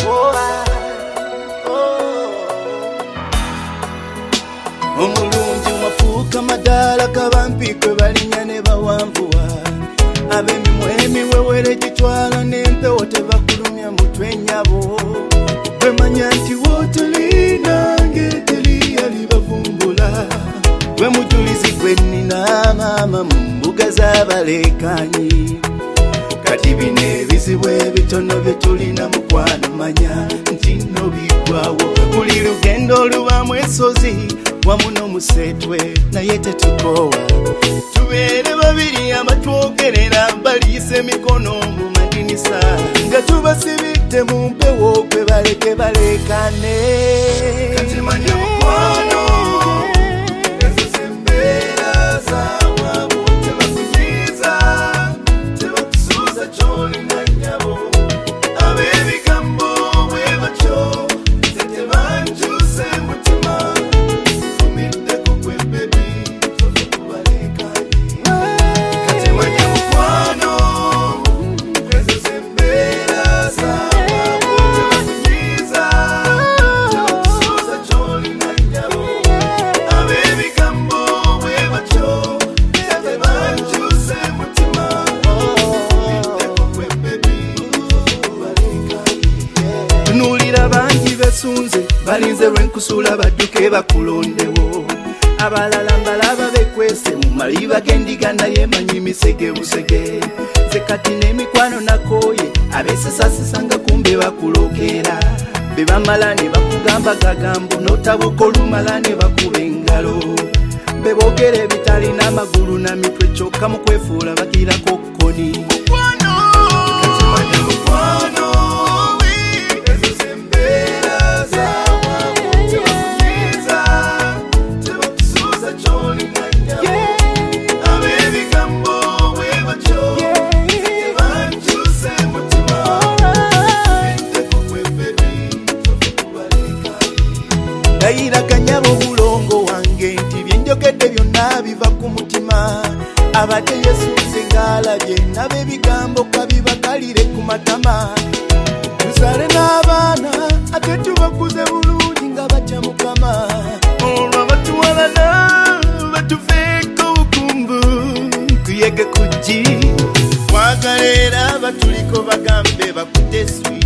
Omulungi mwafuuka madala kabampi kwe balinya ne bawanvuwa ab'emimwa emiwewere gitwala n'empewo tebakulumya mutwe nnyabo bwemanya nti wootoli nange teri yalibavumbula gwe mujulizi gwe nnina maama mu mbuga z'abaleekanyi kati bino ebizibu ebitono bye tulina mukwano manya nti nno biggwawo buli lugendo olubamu ensozi wamu n'omusetwe naye tetukoowa tubeere babiri abatwogerera baliisa emikono mu madinisa nga tubasibidde mu mpewo kwe baleke baleekane kati manya mukwano ezo z'embeera zaawamu tebakunyiiza tebakusuuza ky'olina nnyabo ab'ebigambo bwe batyo tetebankyuse mutima fumiddeko gwe bebi tove kubaleekanye kati manya mukwano ezo z'embeera zaawamu tebakunyiiza tebakusuuza ky'olina nnyabo ab'ebigambo bwe batyo tetebankyuse mutima fumiddeko gwe bebi tove kubaleekanye tunuulira bangi besunze balinze lwenkusula badduke bakulondewo abalala mbalaba bekwese mu maliba g'endiga naye manyi misege busege nze kati n'emikwano nakooye abeesesasesanga kumbe bakulokera be bamala ne bakugamba gagambo n'otabuka olumala ne bakuba engalo be boogera ebitalina amagulu na mitwe kyokka mu kwefuula bagirako kkoni kati manya mukwano ezo z'embeera zaawamu tebakunyiiza tebakusuuza ky'olina nnyabo ab'ebigambo bwe batyo tebankyuse mutima fumiddeko gwe bebi tove kubaleekanye ndayiraganya obulongo wange nti byenjogedde byonna biva ku mutima abadde yesuuze ng'alabye n'ab'ebigambo kabibakalire ku matama tuzaale n'abaana ate tubakuze bulungi nga batya mukama olwo abatuwalana batuveeko bukumbu kuyege kujji kwagala era batuliko bagambe bakutte eswi